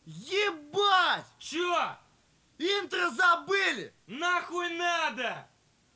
Ебать! Чё? Интро забыли! Нахуй надо?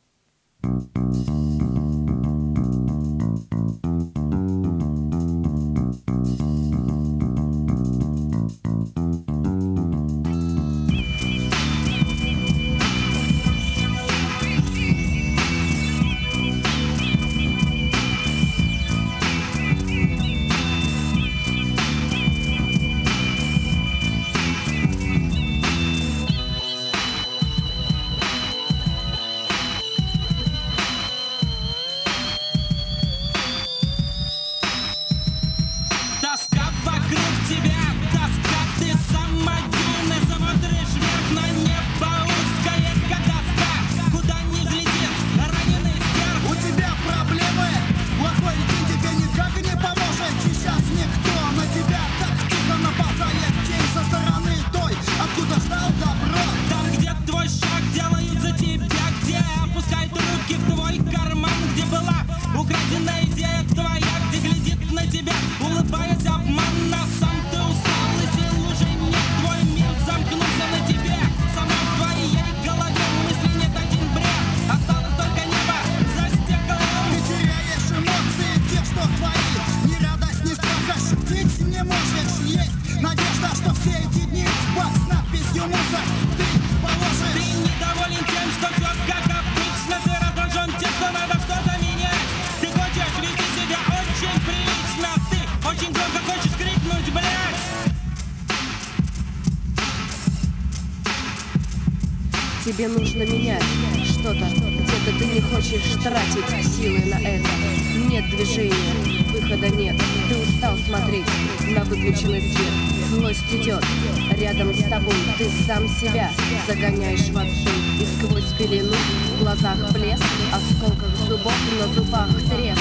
Тебе нужно менять что-то, где-то ты не хочешь тратить силы на это. Нет движения, выхода нет, ты устал смотреть на выключенный свет. Злость идет рядом с тобой, ты сам себя загоняешь в отстой. И сквозь пелену в глазах блеск, осколках зубов на зубах треск.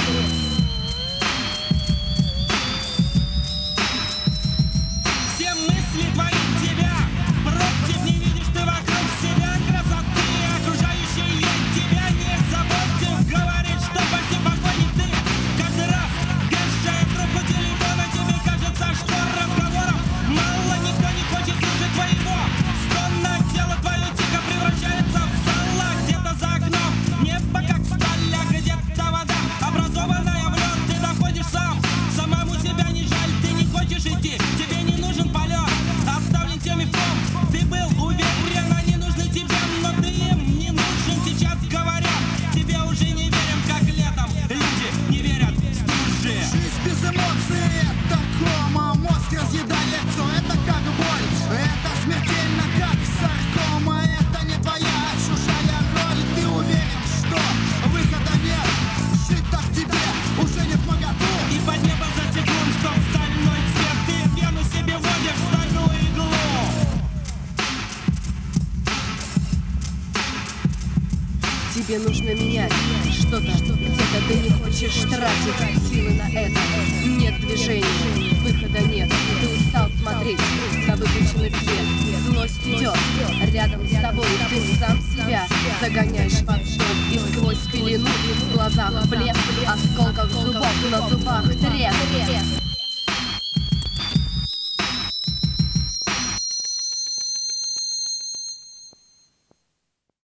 Тебе нужно менять что-то, где-то ты не хочешь тратить силы на это. Нет движения, выхода нет, ты устал смотреть на выключенный свет. Злость идет рядом с тобой, ты сам себя загоняешь в отстой. И сквозь пелену в глазах блеск, осколков зубов на зубах